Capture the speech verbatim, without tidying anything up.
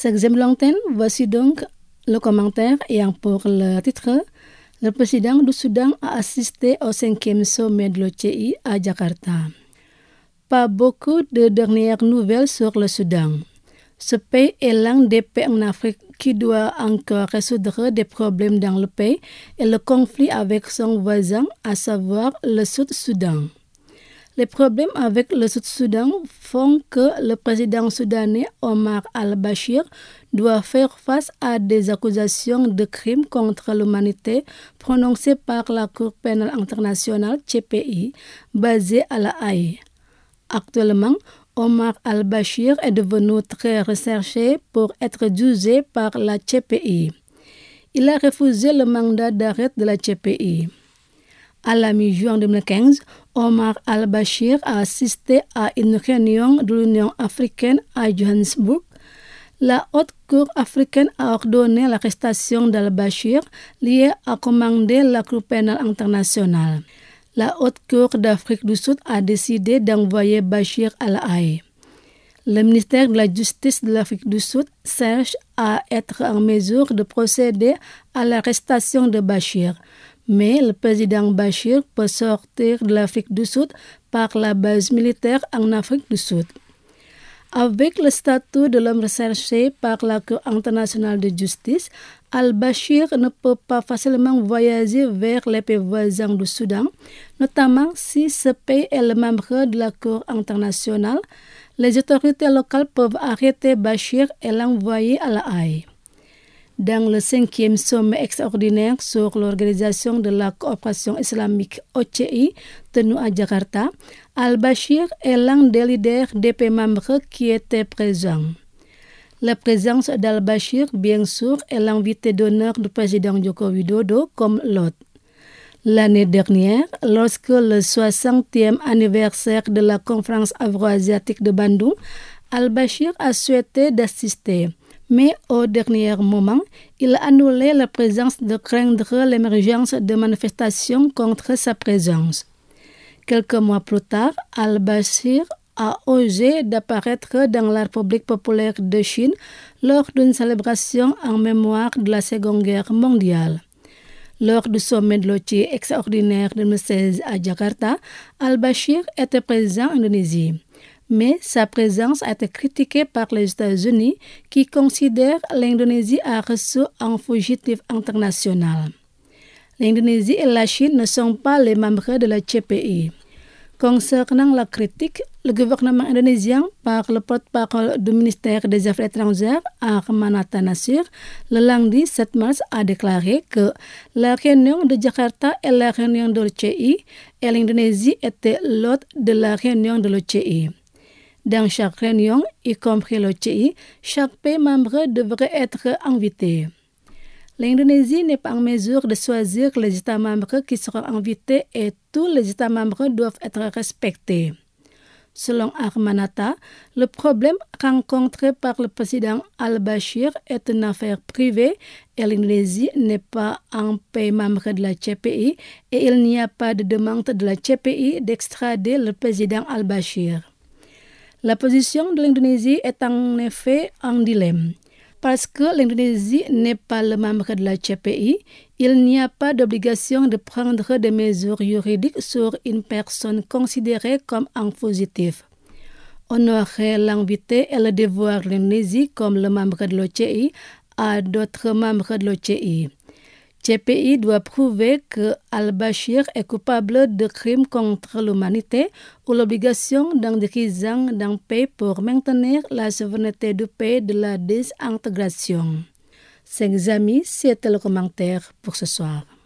Sexème l'antenne, voici donc le commentaire ayant pour le titre « Le président du Soudan a assisté au cinquième sommet de l'O C I à Jakarta ». Pas beaucoup de dernières nouvelles sur le Soudan. Ce pays est l'un des pays en Afrique qui doit encore résoudre des problèmes dans le pays et le conflit avec son voisin, à savoir le Sud-Soudan. Les problèmes avec le Sud-Soudan font que le président soudanais Omar al-Bashir doit faire face à des accusations de crimes contre l'humanité prononcées par la Cour pénale internationale C P I, basée à La Haye. Actuellement, Omar al-Bashir est devenu très recherché pour être jugé par la C P I. Il a refusé le mandat d'arrêt de la C P I. À la mi-juin deux mille quinze, Omar al-Bashir a assisté à une réunion de l'Union africaine à Johannesburg. La Haute Cour africaine a ordonné l'arrestation d'al-Bashir, liée à commander la Cour pénale internationale. La Haute Cour d'Afrique du Sud a décidé d'envoyer Bashir à La Haye. Le ministère de la Justice de l'Afrique du Sud cherche à être en mesure de procéder à l'arrestation de Bashir. Mais le président Bashir peut sortir de l'Afrique du Sud par la base militaire en Afrique du Sud. Avec le statut de l'homme recherché par la Cour internationale de justice, al-Bashir ne peut pas facilement voyager vers les pays voisins du Soudan, notamment si ce pays est le membre de la Cour internationale. Les autorités locales peuvent arrêter Bashir et l'envoyer à La Haye. Dans le cinquième sommet extraordinaire sur l'organisation de la coopération islamique O C I tenu à Jakarta, al-Bashir est l'un des leaders des pays membres qui étaient présents. La présence d'al-Bashir, bien sûr, est l'invité d'honneur du président Joko Widodo comme l'hôte. L'année dernière, lorsque le soixantième anniversaire de la conférence afro-asiatique de Bandung, al-Bashir a souhaité d'assister. Mais au dernier moment, il a annulé la présence de craindre l'émergence de manifestations contre sa présence. Quelques mois plus tard, al-Bashir a osé d'apparaître dans la République populaire de Chine lors d'une célébration en mémoire de la Seconde Guerre mondiale. Lors du sommet de l'O C I extraordinaire de deux mille seize à Jakarta, al-Bashir était présent en Indonésie. Mais sa présence a été critiquée par les États-Unis qui considèrent l'Indonésie a reçu un fugitif international. L'Indonésie et la Chine ne sont pas les membres de la C P I. Concernant la critique, le gouvernement indonésien, par le porte-parole du ministère des Affaires étrangères, Armanata Nasir, le lundi sept mars a déclaré que la réunion de Jakarta est la réunion de l'O C I et l'Indonésie était l'hôte de la réunion de l'O C I. Dans chaque réunion, y compris l'O C I, chaque pays membre devrait être invité. L'Indonésie n'est pas en mesure de choisir les États membres qui seront invités et tous les États membres doivent être respectés. Selon Armanata, le problème rencontré par le président al-Bashir est une affaire privée et l'Indonésie n'est pas un pays membre de la C P I et il n'y a pas de demande de la C P I d'extrader le président al-Bashir. La position de l'Indonésie est en effet un dilemme. Parce que l'Indonésie n'est pas le membre de la C P I, il n'y a pas d'obligation de prendre des mesures juridiques sur une personne considérée comme un fugitif. Honorer l'invité est le devoir de l'Indonésie comme le membre de l'O C I à d'autres membres de l'O C I. C P I doit prouver que al-Bashir est coupable de crimes contre l'humanité ou l'obligation d'indécision d'un pays pour maintenir la souveraineté du pays de la désintégration. Chers amis, c'était le commentaire pour ce soir.